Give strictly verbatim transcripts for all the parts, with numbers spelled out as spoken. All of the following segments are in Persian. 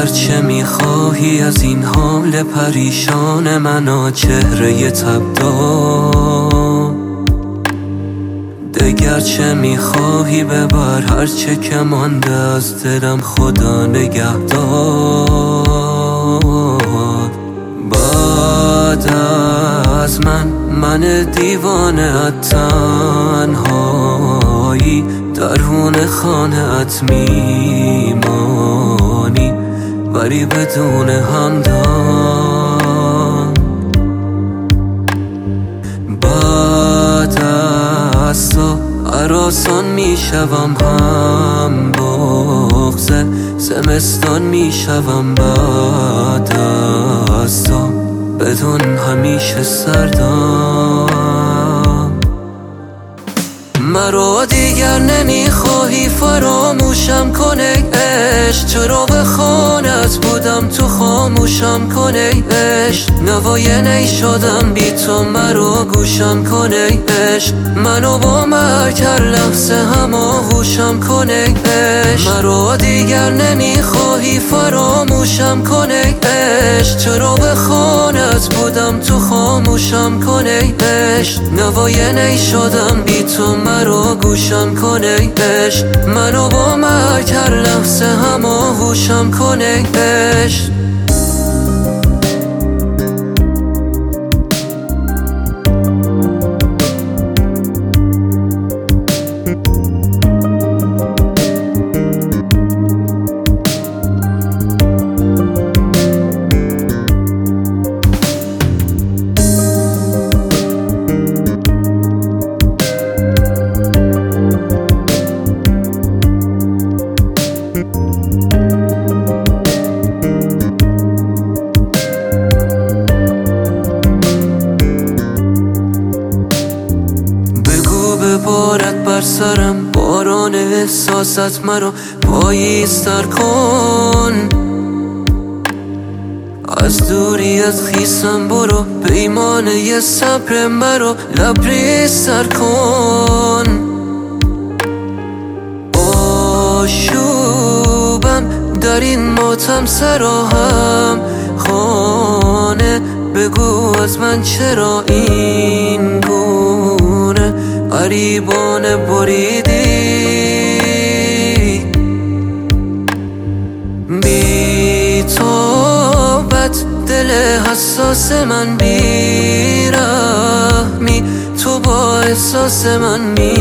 چه میخواهی از این حال پریشان من، چهره تبدار؟ دگر چه میخواهی ببر هر چه که مانده از دلم، خدا نگهدار. بعد از من من دیوانه ات تنهایی، درون خانه ات میمانی ولی بدون همدم. بعد از تو هراسان میشوم، هم بغضه زمستان میشوم. بعد از تو بدون همیشه سردم. مرا دیگر نمیخواهی فراموشم کنه عشق، چرا به خانت بودم تو خاموشم کنه عشق. نوای نی شدم بی تو مرا گوشم کنه عشق، منو با مرگ هر لحظه هم آغوشم کنه عشق. مرا دیگر نمیخواهی فراموشم کنه عشق، چرا به خانت بودم تو خاموشم کنه عشق. نوای نی شدم بی تو مرا گوشم کنه عشق، منو با مرگ هر لحظه هم آغوشم کنه عشق. بارد بر سرم باران احساست، مرا پاییزتر کن. از دوری از خیسم برو، پیمانه صبر مرا لبریزتر کن. آشوبم در این ماتم سراهم خانه، بگو از من چرا این گونه غریبانه بریدی. بی تابت دل حساس من بیرحمی، تو با احساس من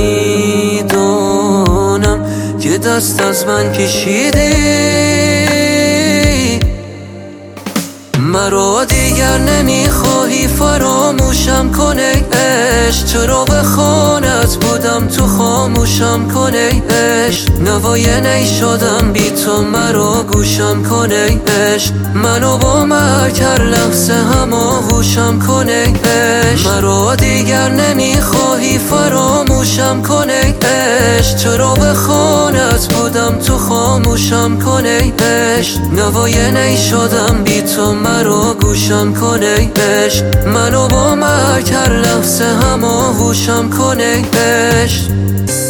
میدونم که دست از من کشیدی. مرا دیگر نمیخواهی فراموشم کنه عشق، چرا به خانت بودم تو خاموشم کنه عشق. نوای نی شدم بی تو مرا گوشم کنه عشق، منو با مرگ هر لحظه هم آغوشم کنه عشق. مرا دیگر نمیخواهی فراموشم کنه عشق، چرا به خانت بودم تو خاموشم کنه عشق. نوای نی شدم بی تو مرا گوشم کنه عشق، منو با مرگ هر لحظه هم آغوشم کنه عشق.